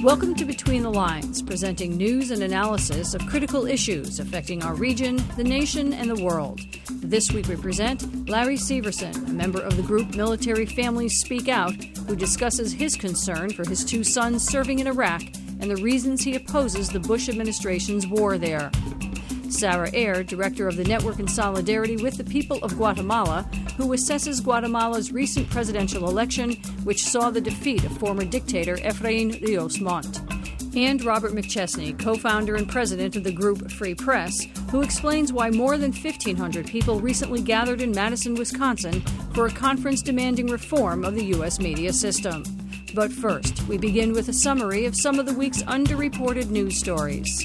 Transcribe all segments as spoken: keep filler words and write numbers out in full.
Welcome to Between the Lines, presenting news and analysis of critical issues affecting our region, the nation, and the world. This week we present Larry Severson, a member of the group Military Families Speak Out, who discusses his concern for his two sons serving in Iraq and the reasons he opposes the Bush administration's war there. Sarah Eyre, director of the Network in Solidarity with the People of Guatemala, who assesses Guatemala's recent presidential election, which saw the defeat of former dictator Efrain Rios Montt. And Robert McChesney, co-founder and president of the group Free Press, who explains why more than fifteen hundred people recently gathered in Madison, Wisconsin, for a conference demanding reform of the U S media system. But first, we begin with a summary of some of the week's underreported news stories.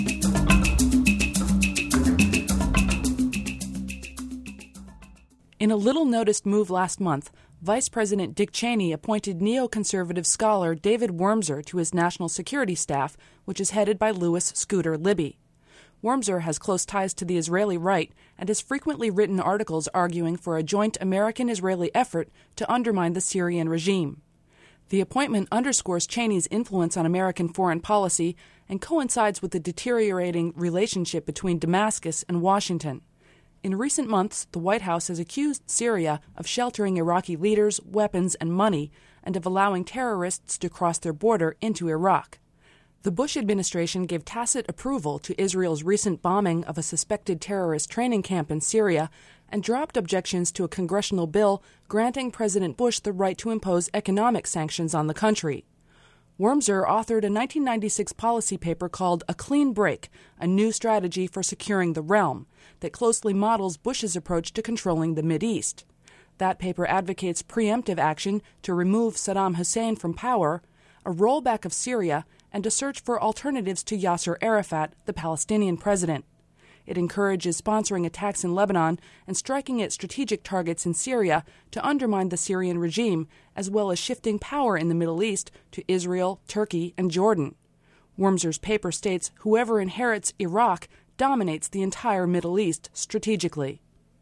In a little-noticed move last month, Vice President Dick Cheney appointed neoconservative scholar David Wormser to his national security staff, which is headed by Louis Scooter Libby. Wormser has close ties to the Israeli right and has frequently written articles arguing for a joint American-Israeli effort to undermine the Syrian regime. The appointment underscores Cheney's influence on American foreign policy and coincides with the deteriorating relationship between Damascus and Washington. In recent months, the White House has accused Syria of sheltering Iraqi leaders, weapons, and money, and of allowing terrorists to cross their border into Iraq. The Bush administration gave tacit approval to Israel's recent bombing of a suspected terrorist training camp in Syria and dropped objections to a congressional bill granting President Bush the right to impose economic sanctions on the country. Wormser authored a nineteen ninety-six policy paper called A Clean Break, a new strategy for securing the realm, that closely models Bush's approach to controlling the Mideast. That paper advocates preemptive action to remove Saddam Hussein from power, a rollback of Syria, and a search for alternatives to Yasser Arafat, the Palestinian president. It encourages sponsoring attacks in Lebanon and striking at strategic targets in Syria to undermine the Syrian regime, as well as shifting power in the Middle East to Israel, Turkey, and Jordan. Wormser's paper states whoever inherits Iraq dominates the entire Middle East strategically.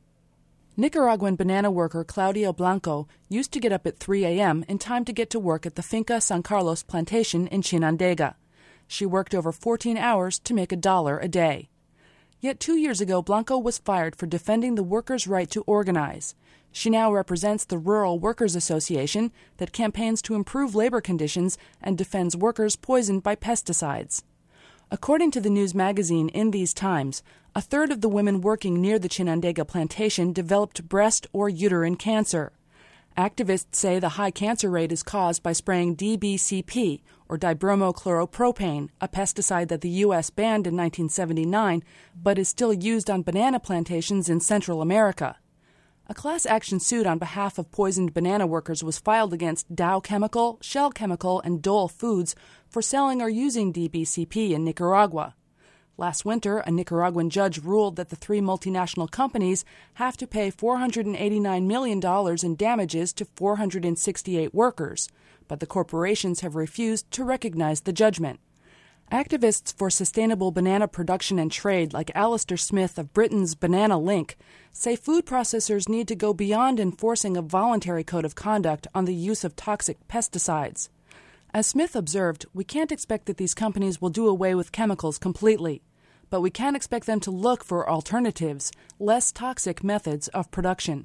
Nicaraguan banana worker Claudia Blanco used to get up at three a.m. in time to get to work at the Finca San Carlos plantation in Chinandega. She worked over fourteen hours to make a dollar a day. Yet two years ago, Blanco was fired for defending the workers' right to organize. She now represents the Rural Workers Association that campaigns to improve labor conditions and defends workers poisoned by pesticides. According to the news magazine In These Times, a third of the women working near the Chinandega plantation developed breast or uterine cancer. Activists say the high cancer rate is caused by spraying D B C P, or dibromochloropropanone, a pesticide that the U S banned in nineteen seventy-nine, but is still used on banana plantations in Central America. A class action suit on behalf of poisoned banana workers was filed against Dow Chemical, Shell Chemical, and Dole Foods for selling or using D B C P in Nicaragua. Last winter, a Nicaraguan judge ruled that the three multinational companies have to pay four hundred eighty-nine million dollars in damages to four hundred sixty-eight workers, but the corporations have refused to recognize the judgment. Activists for sustainable banana production and trade, like Alistair Smith of Britain's Banana Link, say food processors need to go beyond enforcing a voluntary code of conduct on the use of toxic pesticides. As Smith observed, we can't expect that these companies will do away with chemicals completely, but we can expect them to look for alternatives, less toxic methods of production.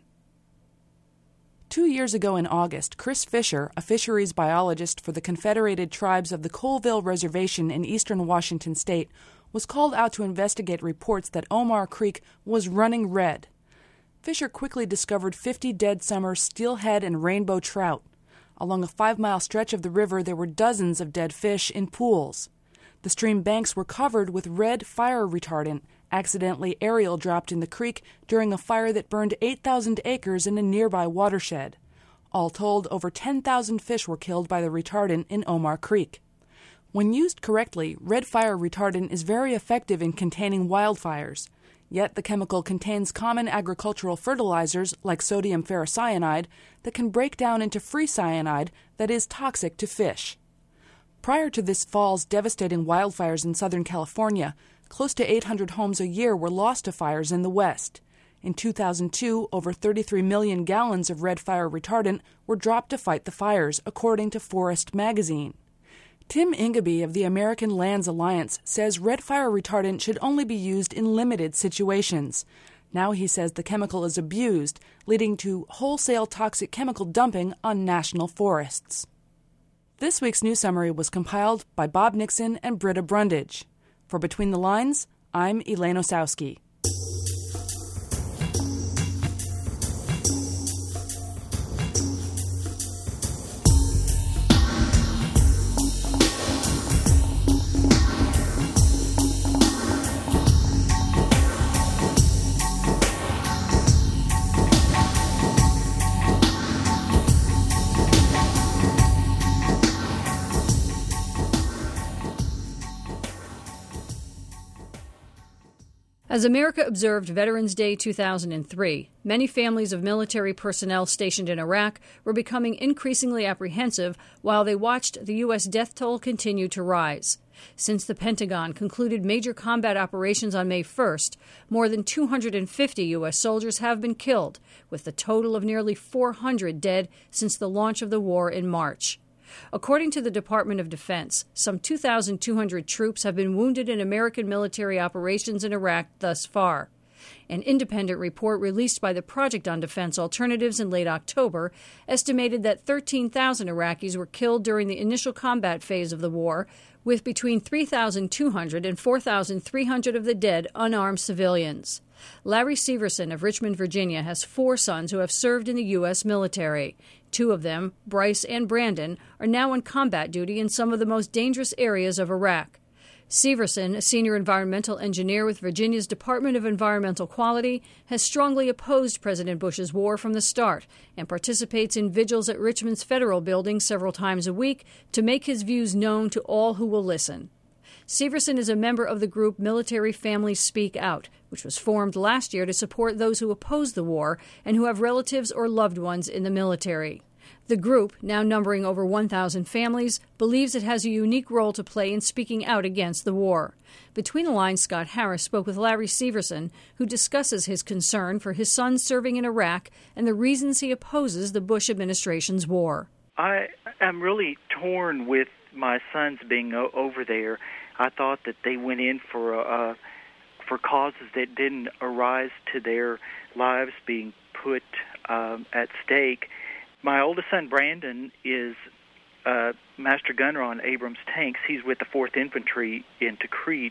Two years ago in August, Chris Fisher, a fisheries biologist for the Confederated Tribes of the Colville Reservation in eastern Washington state, was called out to investigate reports that Omar Creek was running red. Fisher quickly discovered fifty dead summer steelhead and rainbow trout. Along a five-mile stretch of the river, there were dozens of dead fish in pools. The stream banks were covered with red fire retardant, accidentally aerial dropped in the creek during a fire that burned eight thousand acres in a nearby watershed. All told, over ten thousand fish were killed by the retardant in Omar Creek. When used correctly, red fire retardant is very effective in containing wildfires. Yet the chemical contains common agricultural fertilizers like sodium ferrocyanide that can break down into free cyanide that is toxic to fish. Prior to this fall's devastating wildfires in Southern California, close to eight hundred homes a year were lost to fires in the West. In two thousand two, over thirty-three million gallons of red fire retardant were dropped to fight the fires, according to Forest magazine. Tim Ingeby of the American Lands Alliance says red fire retardant should only be used in limited situations. Now he says the chemical is abused, leading to wholesale toxic chemical dumping on national forests. This week's news summary was compiled by Bob Nixon and Britta Brundage. For Between the Lines, I'm Elaine Osowski. As America observed Veterans Day two thousand three, many families of military personnel stationed in Iraq were becoming increasingly apprehensive while they watched the U S death toll continue to rise. Since the Pentagon concluded major combat operations on May first, more than two hundred fifty U S soldiers have been killed, with a total of nearly four hundred dead since the launch of the war in March. According to the Department of Defense, some two thousand two hundred troops have been wounded in American military operations in Iraq thus far. An independent report released by the Project on Defense Alternatives in late October estimated that thirteen thousand Iraqis were killed during the initial combat phase of the war, with between three thousand two hundred and four thousand three hundred of the dead unarmed civilians. Larry Severson of Richmond, Virginia, has four sons who have served in the U S military. Two of them, Bryce and Brandon, are now on combat duty in some of the most dangerous areas of Iraq. Severson, a senior environmental engineer with Virginia's Department of Environmental Quality, has strongly opposed President Bush's war from the start and participates in vigils at Richmond's Federal Building several times a week to make his views known to all who will listen. Severson is a member of the group Military Families Speak Out, which was formed last year to support those who oppose the war and who have relatives or loved ones in the military. The group, now numbering over one thousand families, believes it has a unique role to play in speaking out against the war. Between the Lines, Scott Harris spoke with Larry Severson, who discusses his concern for his son serving in Iraq and the reasons he opposes the Bush administration's war. I am really torn with my sons being o- over there. I thought that they went in for uh, for causes that didn't arise to their lives being put um, at stake. My oldest son, Brandon, is uh, master gunner on Abrams tanks. He's with the fourth Infantry in Tikrit.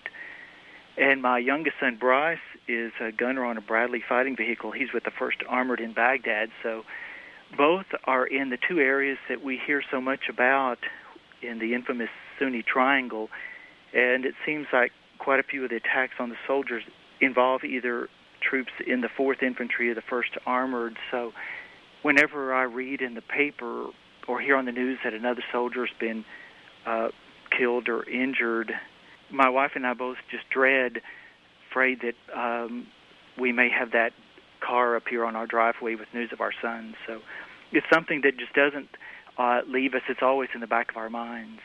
And my youngest son, Bryce, is a gunner on a Bradley fighting vehicle. He's with the first Armored in Baghdad. So both are in the two areas that we hear so much about in the infamous Sunni Triangle. And it seems like quite a few of the attacks on the soldiers involve either troops in the fourth Infantry or the first Armored. So whenever I read in the paper or hear on the news that another soldier's been uh, killed or injured, my wife and I both just dread, afraid that um, we may have that car appear on our driveway with news of our sons. So it's something that just doesn't uh, leave us. It's always in the back of our minds.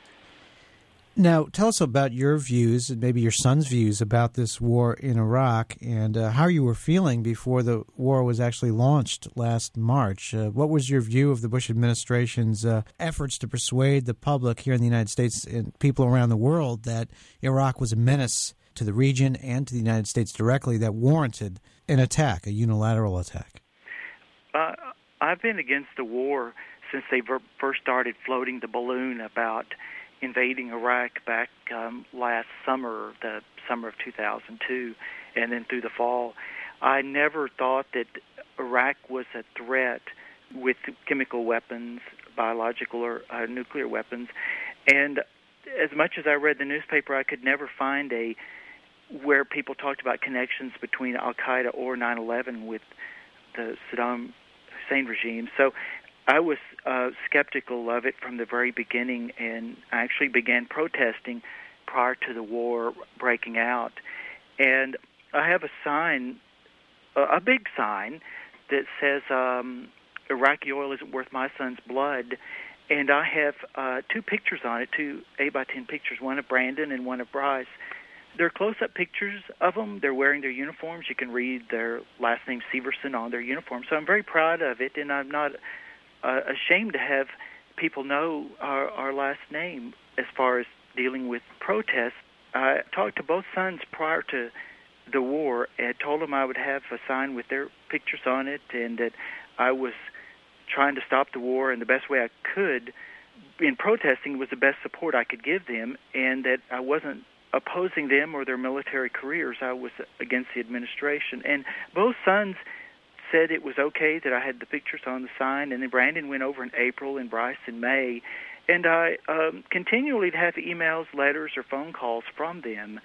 Now, tell us about your views, and maybe your son's views, about this war in Iraq, and uh, how you were feeling before the war was actually launched last March. Uh, what was your view of the Bush administration's uh, efforts to persuade the public here in the United States and people around the world that Iraq was a menace to the region and to the United States directly that warranted an attack, a unilateral attack? Uh, I've been against the war since they ver- first started floating the balloon about invading Iraq back um, last summer, the summer of two thousand two, and then through the fall. I never thought that Iraq was a threat with chemical weapons, biological or uh, nuclear weapons. And as much as I read the newspaper, I could never find a where people talked about connections between Al-Qaeda or nine eleven with the Saddam Hussein regime. So I was uh, skeptical of it from the very beginning, and I actually began protesting prior to the war breaking out. And I have a sign, a big sign, that says um, Iraqi oil isn't worth my son's blood. And I have uh, two pictures on it, two eight by ten pictures, one of Brandon and one of Bryce. They're close-up pictures of them. They're wearing their uniforms. You can read their last name, Severson, on their uniform. So I'm very proud of it, and I'm not uh, ashamed to have people know our, our last name as far as dealing with protests. I talked to both sons prior to the war and told them I would have a sign with their pictures on it and that I was trying to stop the war in the best way I could. In protesting was the best support I could give them, and that I wasn't opposing them or their military careers. I was against the administration. And both sons said it was okay that I had the pictures on the sign, and then Brandon went over in April and Bryce in May. And I um, continually have emails, letters, or phone calls from them,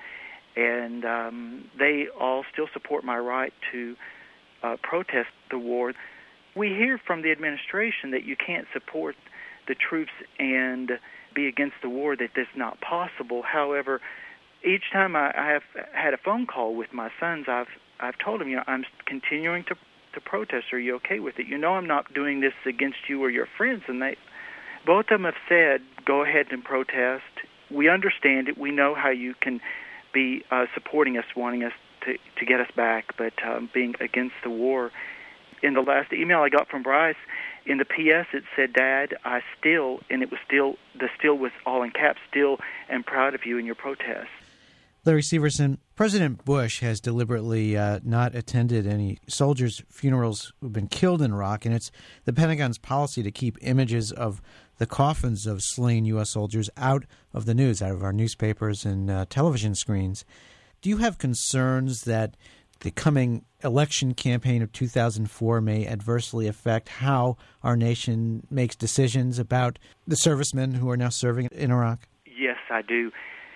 and um, they all still support my right to uh, protest the war. We hear from the administration that you can't support the troops and be against the war, that that's not possible. However, each time I, I have had a phone call with my sons, I've I've told them, you know, I'm continuing to to protest. Are you okay with it? You know, I'm not doing this against you or your friends. And they, both of them have said, go ahead and protest. We understand it. We know how you can be uh, supporting us, wanting us to to get us back, but um, being against the war. In the last email I got from Bryce, in the P S it said, Dad, I still, and it was still, the still was all in caps, still am proud of you in your protest. Larry Severson, President Bush has deliberately uh, not attended any soldiers' funerals who've been killed in Iraq, and it's the Pentagon's policy to keep images of the coffins of slain U S soldiers out of the news, out of our newspapers and uh, television screens. Do you have concerns that the coming election campaign of two thousand four may adversely affect how our nation makes decisions about the servicemen who are now serving in Iraq? Yes, I do.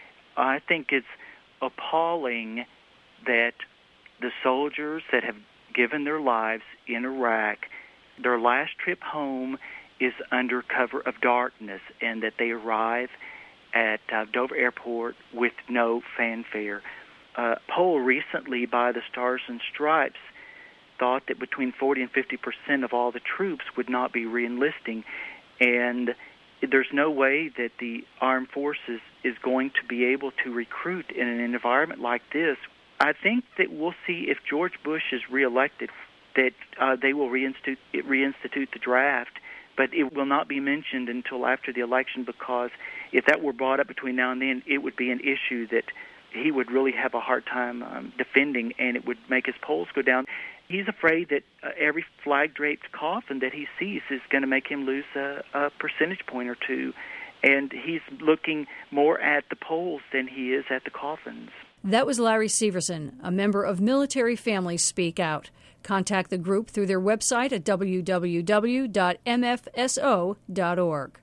I think it's appalling that the soldiers that have given their lives in Iraq, their last trip home is under cover of darkness, and that they arrive at uh, Dover Airport with no fanfare. A poll recently by the Stars and Stripes thought that between forty and fifty percent of all the troops would not be reenlisting, and there's no way that the armed forces is going to be able to recruit in an environment like this. I think that we'll see if George Bush is reelected that uh, they will reinstitute, reinstitute the draft, but it will not be mentioned until after the election, because if that were brought up between now and then, it would be an issue that he would really have a hard time um, defending, and it would make his polls go down. He's afraid that uh, every flag-draped coffin that he sees is going to make him lose a, a percentage point or two, and he's looking more at the polls than he is at the coffins. That was Larry Severson, a member of Military Families Speak Out. Contact the group through their website at w w w dot m f s o dot org.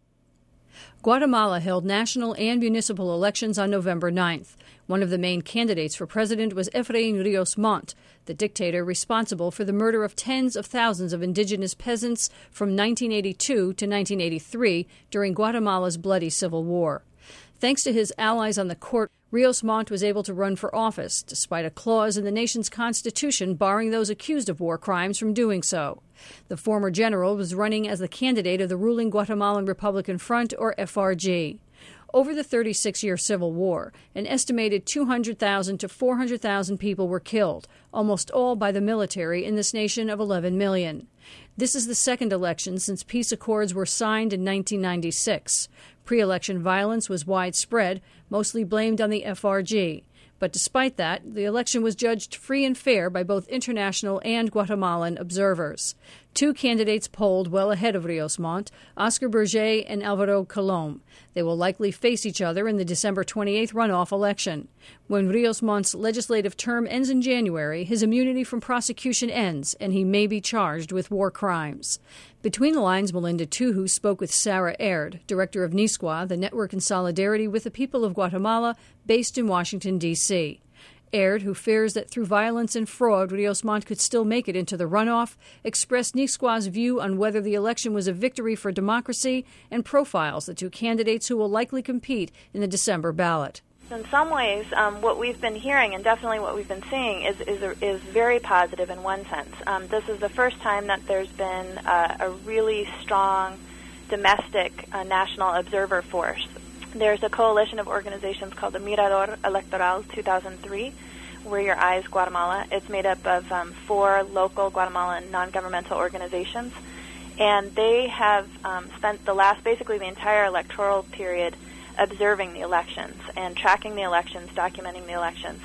Guatemala held national and municipal elections on November ninth. One of the main candidates for president was Efrain Rios Montt, the dictator responsible for the murder of tens of thousands of indigenous peasants from nineteen eighty-two to nineteen eighty-three during Guatemala's bloody civil war. Thanks to his allies on the court, Rios Montt was able to run for office, despite a clause in the nation's constitution barring those accused of war crimes from doing so. The former general was running as the candidate of the ruling Guatemalan Republican Front, or F R G. Over the thirty-six-year civil war, an estimated two hundred thousand to four hundred thousand people were killed, almost all by the military in this nation of eleven million. This is the second election since peace accords were signed in nineteen ninety-six. Pre-election violence was widespread, mostly blamed on the F R G. But despite that, the election was judged free and fair by both international and Guatemalan observers. Two candidates polled well ahead of Rios Montt, Oscar Berger and Alvaro Colom. They will likely face each other in the December twenty-eighth runoff election. When Rios Montt's legislative term ends in January, his immunity from prosecution ends, and he may be charged with war crimes. Between the lines, Melinda Tuhu spoke with Sarah Aird, director of NISQUA, the Network in Solidarity with the People of Guatemala, based in Washington, D C Aird, who fears that through violence and fraud, Rios Montt could still make it into the runoff, expressed NISQUA's view on whether the election was a victory for democracy and profiles the two candidates who will likely compete in the December ballot. In some ways, um, what we've been hearing, and definitely what we've been seeing, is is, a, is very positive in one sense. Um, this is the first time that there's been uh, a really strong domestic uh, national observer force. There's a coalition of organizations called the Mirador Electoral two thousand three, Where Your Eyes Guatemala. It's made up of um, four local Guatemalan non-governmental organizations, And they have um, spent the last, basically the entire electoral period, observing the elections and tracking the elections, documenting the elections.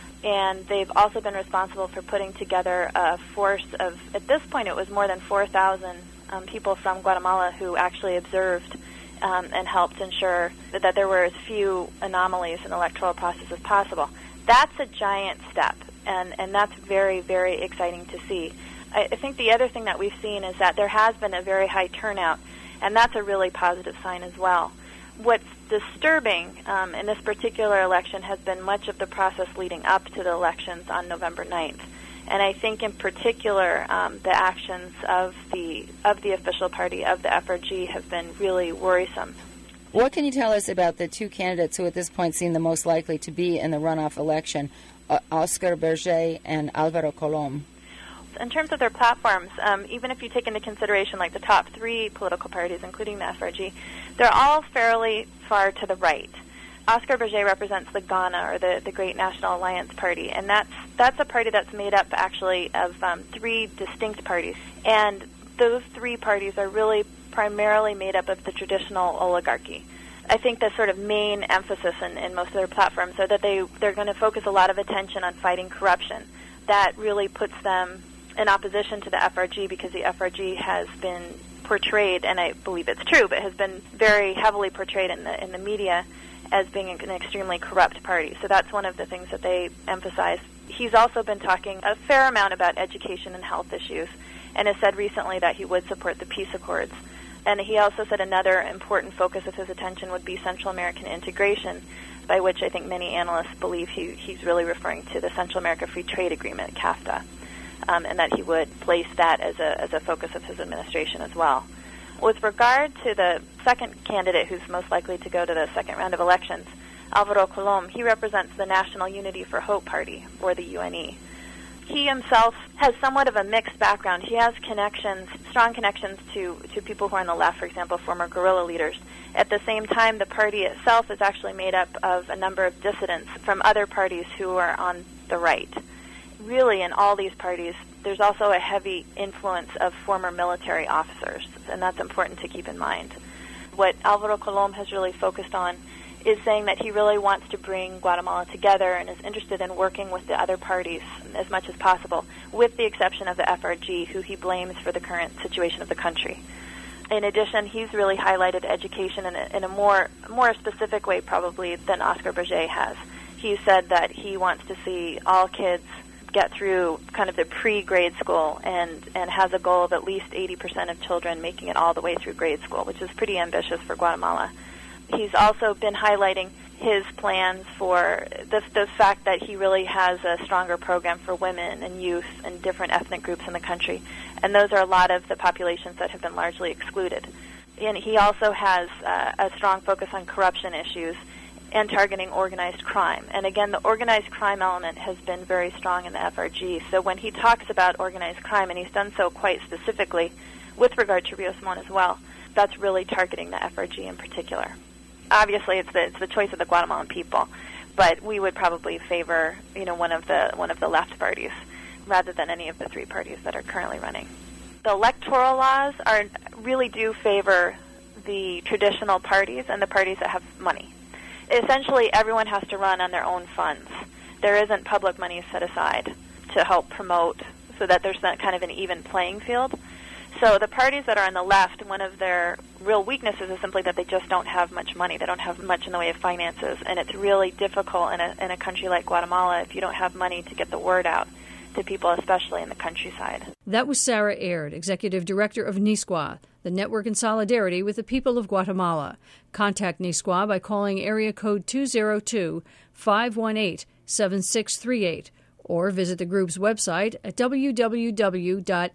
And they've also been responsible for putting together a force of, at this point it was more than four thousand um, people from Guatemala who actually observed um, and helped ensure that, that there were as few anomalies in the electoral process as possible. That's a giant step, and, and that's very, very exciting to see. I, I think the other thing that we've seen is that there has been a very high turnout, and that's a really positive sign as well. What's disturbing um, in this particular election has been much of the process leading up to the elections on November ninth. And I think in particular um, the actions of the of the official party, of the F R G, have been really worrisome. What can you tell us about the two candidates who at this point seem the most likely to be in the runoff election, uh, Oscar Berger and Alvaro Colom? In terms of their platforms, um, even if you take into consideration like the top three political parties, including the F R G, they're all fairly far to the right. Oscar Berger represents the Ghana, or the, the Great National Alliance Party, and that's that's a party that's made up actually of um, three distinct parties. And those three parties are really primarily made up of the traditional oligarchy. I think the sort of main emphasis in, in most of their platforms are that they, they're going to focus a lot of attention on fighting corruption. That really puts them in opposition to the F R G, because the F R G has been portrayed, and I believe it's true, but has been very heavily portrayed in the in the media as being an extremely corrupt party. So that's one of the things that they emphasize. He's also been talking a fair amount about education and health issues, and has said recently that he would support the peace accords. And he also said another important focus of his attention would be Central American integration, by which I think many analysts believe he, he's really referring to the Central America Free Trade Agreement, CAFTA. Um, and that he would place that as a as a focus of his administration as well. With regard to the second candidate who's most likely to go to the second round of elections, Alvaro Colom, he represents the National Unity for Hope Party, or the U N E. He himself has somewhat of a mixed background. He has connections, strong connections to, to people who are on the left, for example, former guerrilla leaders. At the same time, the party itself is actually made up of a number of dissidents from other parties who are on the right. Really, in all these parties, there's also a heavy influence of former military officers, and that's important to keep in mind. What Alvaro Colom has really focused on is saying that he really wants to bring Guatemala together and is interested in working with the other parties as much as possible, with the exception of the F R G, who he blames for the current situation of the country. In addition, he's really highlighted education in a, in a more more specific way probably than Oscar Berger has. He said that he wants to see all kids get through kind of the pre-grade school, and, and has a goal of at least eighty percent of children making it all the way through grade school, which is pretty ambitious for Guatemala. He's also been highlighting his plans for the, the fact that he really has a stronger program for women and youth and different ethnic groups in the country, and those are a lot of the populations that have been largely excluded. And he also has uh, a strong focus on corruption issues and targeting organized crime. And again, the organized crime element has been very strong in the F R G. So when he talks about organized crime, and he's done so quite specifically with regard to Rios Mon as well, that's really targeting the F R G in particular. Obviously, it's the it's the choice of the Guatemalan people, but we would probably favor, you know, one of the one of the left parties rather than any of the three parties that are currently running. The electoral laws are really do favor the traditional parties and the parties that have money. Essentially, everyone has to run on their own funds. There isn't public money set aside to help promote, so that there's that kind of an even playing field. So the parties that are on the left, one of their real weaknesses is simply that they just don't have much money. They don't have much in the way of finances, and it's really difficult in a, in a country like Guatemala if you don't have money to get the word out to people, especially in the countryside. That was Sarah Aird, Executive Director of NISQUA, the network in solidarity with the people of Guatemala. Contact NISQUA by calling area code two oh two, five one eight, seven six three eight or visit the group's website at w w w dot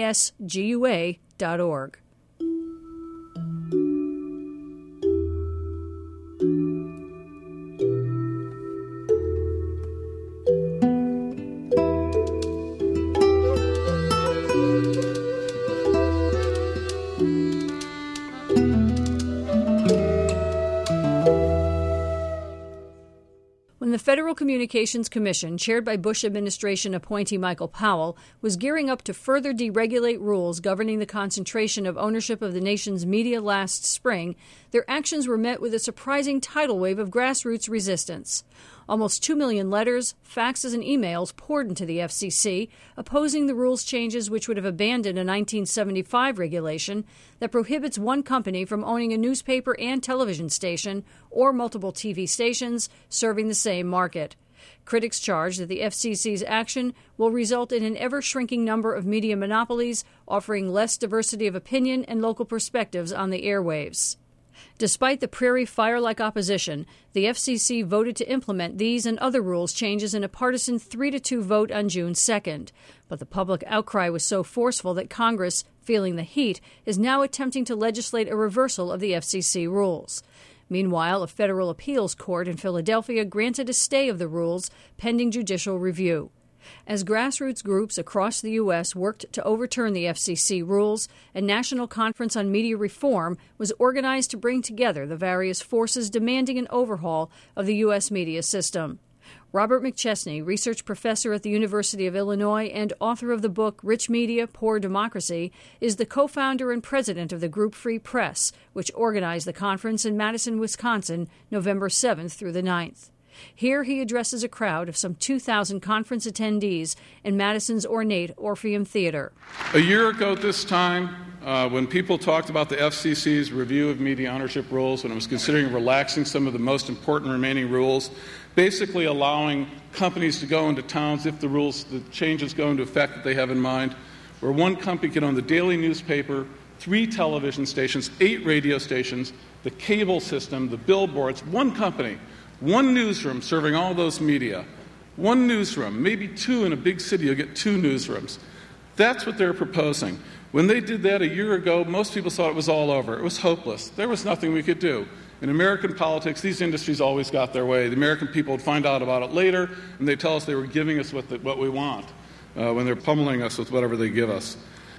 nisgua dot org. When the Federal Communications Commission, chaired by Bush administration appointee Michael Powell, was gearing up to further deregulate rules governing the concentration of ownership of the nation's media last spring. Their actions were met with a surprising tidal wave of grassroots resistance. Almost two million letters, faxes, and emails poured into the F C C, opposing the rules changes which would have abandoned a nineteen seventy-five regulation that prohibits one company from owning a newspaper and television station or multiple T V stations serving the same market. Critics charge that the F C C's action will result in an ever-shrinking number of media monopolies, offering less diversity of opinion and local perspectives on the airwaves. Despite the prairie fire-like opposition, the F C C voted to implement these and other rules changes in a partisan three to two vote on June second. But the public outcry was so forceful that Congress, feeling the heat, is now attempting to legislate a reversal of the F C C rules. Meanwhile, a federal appeals court in Philadelphia granted a stay of the rules pending judicial review. As grassroots groups across the U S worked to overturn the F C C rules, a national conference on media reform was organized to bring together the various forces demanding an overhaul of the U S media system. Robert McChesney, research professor at the University of Illinois and author of the book Rich Media, Poor Democracy, is the co-founder and president of the group Free Press, which organized the conference in Madison, Wisconsin, November seventh through the ninth. Here he addresses a crowd of some two thousand conference attendees in Madison's ornate Orpheum Theater. A year ago at this time, uh, when people talked about the F C C's review of media ownership rules, when it was considering relaxing some of the most important remaining rules, basically allowing companies to go into towns if the rules, the changes go into effect that they have in mind, where one company can own the daily newspaper, three television stations, eight radio stations, the cable system, the billboards, one company. One newsroom serving all those media. One newsroom, maybe two in a big city, you'll get two newsrooms. That's what they're proposing. When they did that a year ago, most people thought it was all over. It was hopeless. There was nothing we could do. In American politics, these industries always got their way. The American people would find out about it later, and they'd tell us they were giving us what, the, what we want uh, when they're pummeling us with whatever they give us.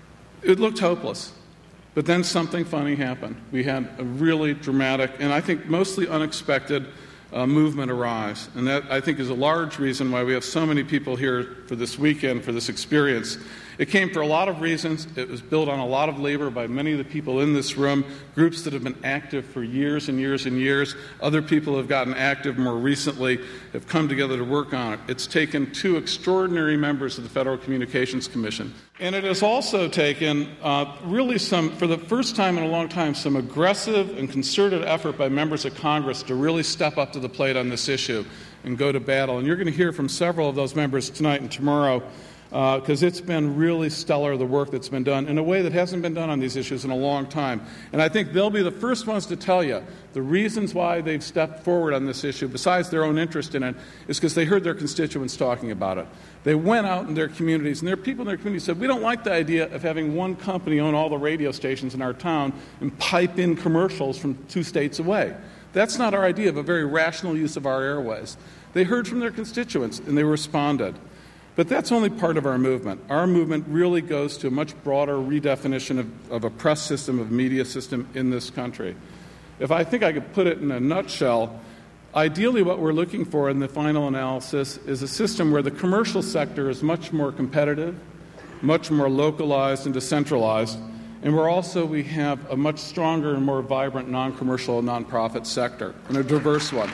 It looked hopeless. But then something funny happened. We had a really dramatic, and I think mostly unexpected, Uh, movement arise. And that, I think, is a large reason why we have so many people here for this weekend, for this experience. It came for a lot of reasons. It was built on a lot of labor by many of the people in this room, groups that have been active for years and years and years. Other people have gotten active more recently, have come together to work on it. It's taken two extraordinary members of the Federal Communications Commission. And it has also taken uh, really some, for the first time in a long time, some aggressive and concerted effort by members of Congress to really step up to the plate on this issue and go to battle. And you're going to hear from several of those members tonight and tomorrow, because uh, it's been really stellar, the work that's been done, in a way that hasn't been done on these issues in a long time. And I think they'll be the first ones to tell you the reasons why they've stepped forward on this issue, besides their own interest in it, is because they heard their constituents talking about it. They went out in their communities, and there are people in their communities who said, we don't like the idea of having one company own all the radio stations in our town and pipe in commercials from two states away. That's not our idea of a very rational use of our airways. They heard from their constituents, and they responded. But that's only part of our movement. Our movement really goes to a much broader redefinition of, of a press system, of media system in this country. If I think I could put it in a nutshell, ideally what we're looking for in the final analysis is a system where the commercial sector is much more competitive, much more localized and decentralized, and where also we have a much stronger and more vibrant non-commercial and nonprofit sector, and a diverse one.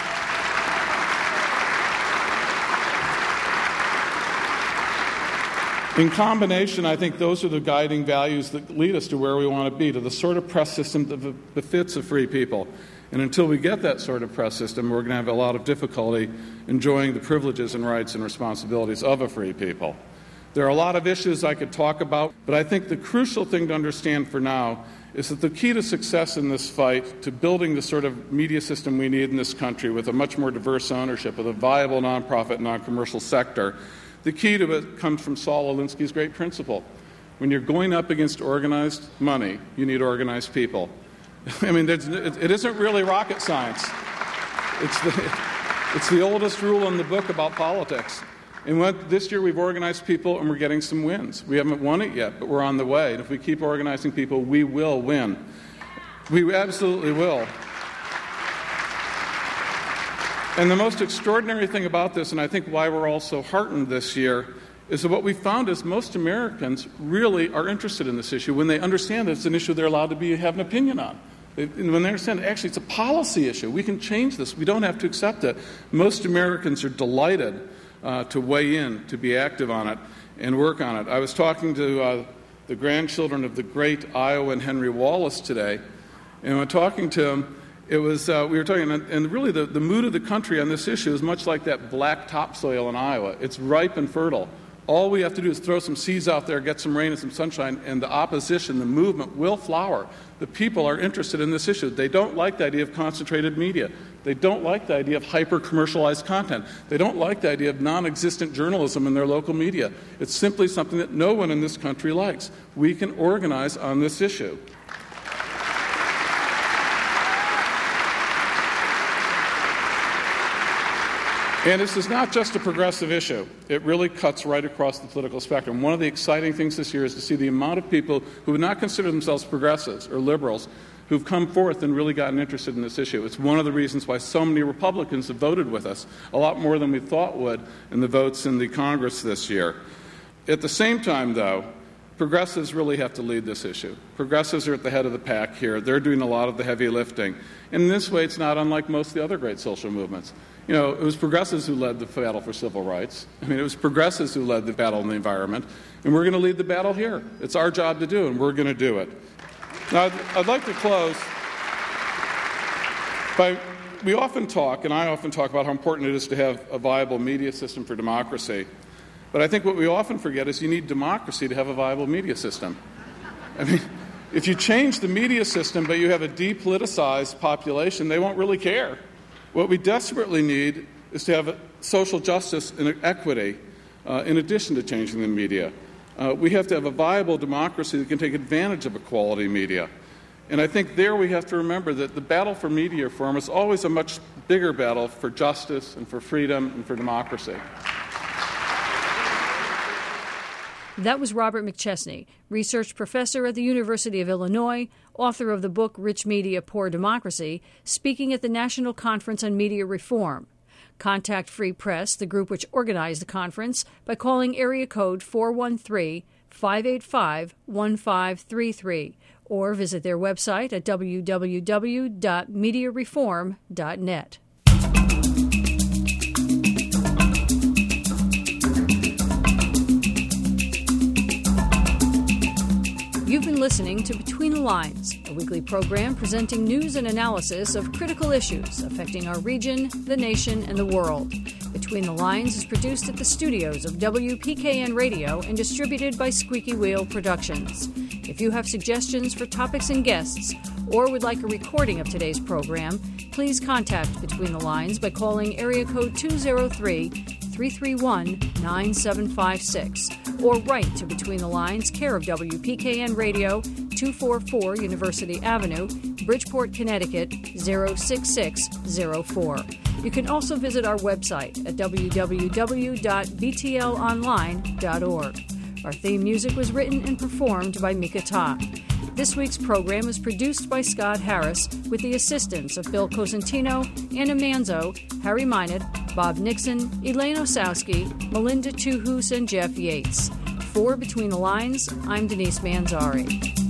In combination, I think those are the guiding values that lead us to where we want to be, to the sort of press system that befits a free people. And until we get that sort of press system, we're going to have a lot of difficulty enjoying the privileges and rights and responsibilities of a free people. There are a lot of issues I could talk about, but I think the crucial thing to understand for now is that the key to success in this fight, to building the sort of media system we need in this country with a much more diverse ownership, with a viable nonprofit, non-commercial sector, the key to it comes from Saul Alinsky's great principle. When you're going up against organized money, you need organized people. I mean, it isn't really rocket science. It's the, it's the oldest rule in the book about politics. And what, this year we've organized people and we're getting some wins. We haven't won it yet, but we're on the way. And if we keep organizing people, we will win. We absolutely will. And the most extraordinary thing about this, and I think why we're all so heartened this year, is that what we found is most Americans really are interested in this issue when they understand that it's an issue they're allowed to be have an opinion on. They, when they understand, actually, it's a policy issue. We can change this. We don't have to accept it. Most Americans are delighted uh, to weigh in, to be active on it, and work on it. I was talking to uh, the grandchildren of the great Iowan Henry Wallace today, and when talking to him, it was uh, we were talking, and really the, the mood of the country on this issue is much like that black topsoil in Iowa. It's ripe and fertile. All we have to do is throw some seeds out there, get some rain and some sunshine, and the opposition, the movement, will flower. The people are interested in this issue. They don't like the idea of concentrated media. They don't like the idea of hyper-commercialized content. They don't like the idea of non-existent journalism in their local media. It's simply something that no one in this country likes. We can organize on this issue. And this is not just a progressive issue. It really cuts right across the political spectrum. One of the exciting things this year is to see the amount of people who would not consider themselves progressives or liberals who've come forth and really gotten interested in this issue. It's one of the reasons why so many Republicans have voted with us, a lot more than we thought would in the votes in the Congress this year. At the same time, though, progressives really have to lead this issue. Progressives are at the head of the pack here. They're doing a lot of the heavy lifting. And in this way, it's not unlike most of the other great social movements. You know, it was progressives who led the battle for civil rights. I mean, it was progressives who led the battle in the environment. And we're going to lead the battle here. It's our job to do, and we're going to do it. Now, I'd, I'd like to close by, we often talk, and I often talk about how important it is to have a viable media system for democracy. But I think what we often forget is you need democracy to have a viable media system. I mean, if you change the media system but you have a depoliticized population, they won't really care. What we desperately need is to have social justice and equity uh, in addition to changing the media. Uh, we have to have a viable democracy that can take advantage of a quality media. And I think there we have to remember that the battle for media reform is always a much bigger battle for justice and for freedom and for democracy. That was Robert McChesney, research professor at the University of Illinois, author of the book Rich Media, Poor Democracy, speaking at the National Conference on Media Reform. Contact Free Press, the group which organized the conference, by calling area code four one three, five eight five, one five three three or visit their website at w w w dot media reform dot net. You've been listening to Between the Lines, a weekly program presenting news and analysis of critical issues affecting our region, the nation, and the world. Between the Lines is produced at the studios of W P K N Radio and distributed by Squeaky Wheel Productions. If you have suggestions for topics and guests, or would like a recording of today's program, please contact Between the Lines by calling area code two oh three, three three one, nine seven five six or write to Between the Lines, care of W P K N Radio, two forty-four University Avenue, Bridgeport, Connecticut, zero six six zero four. You can also visit our website at w w w dot b t l online dot org. Our theme music was written and performed by Mika Ta. This week's program was produced by Scott Harris with the assistance of Bill Cosentino, Anna Manzo, Harry Minot, Bob Nixon, Elaine Osowski, Melinda Tuhus, and Jeff Yates. For Between the Lines, I'm Denise Manzari.